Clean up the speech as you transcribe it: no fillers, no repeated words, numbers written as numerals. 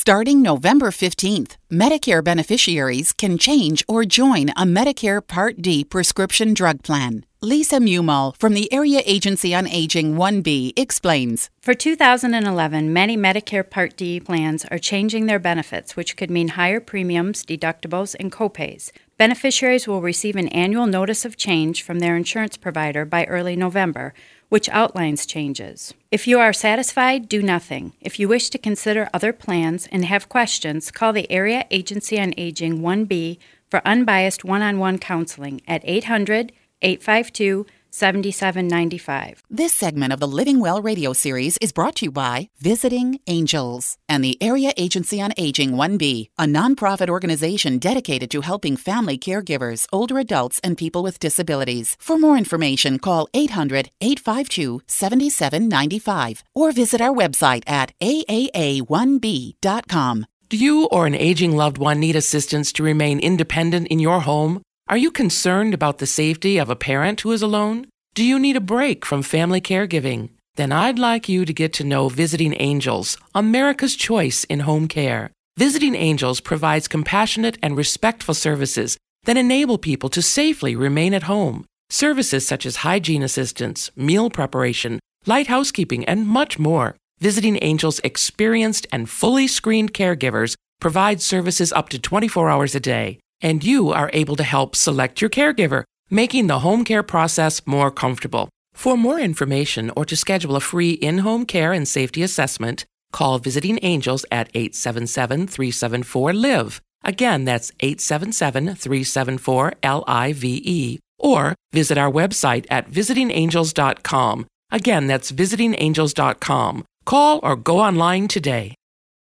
Starting November 15th, Medicare beneficiaries can change or join a Medicare Part D prescription drug plan. Lisa Mumall from the Area Agency on Aging 1B explains. For 2011, many Medicare Part D plans are changing their benefits, which could mean higher premiums, deductibles, and copays. Beneficiaries will receive an annual notice of change from their insurance provider by early November, which outlines changes. If you are satisfied, do nothing. If you wish to consider other plans and have questions, call the Area Agency on Aging 1B for unbiased one-on-one counseling at 800-852-7795. This segment of the Living Well radio series is brought to you by Visiting Angels and the Area Agency on Aging 1B, a nonprofit organization dedicated to helping family caregivers, older adults, and people with disabilities. For more information, call 800-852-7795 or visit our website at aaa1b.com. Do you or an aging loved one need assistance to remain independent in your home? Are you concerned about the safety of a parent who is alone? Do you need a break from family caregiving? Then I'd like you to get to know Visiting Angels, America's choice in home care. Visiting Angels provides compassionate and respectful services that enable people to safely remain at home. Services such as hygiene assistance, meal preparation, light housekeeping, and much more. Visiting Angels' experienced and fully screened caregivers provide services up to 24 hours a day. And you are able to help select your caregiver, making the home care process more comfortable. For more information or to schedule a free in-home care and safety assessment, call Visiting Angels at 877-374-LIVE. Again, that's 877-374-LIVE. Or visit our website at visitingangels.com. Again, that's visitingangels.com. Call or go online today.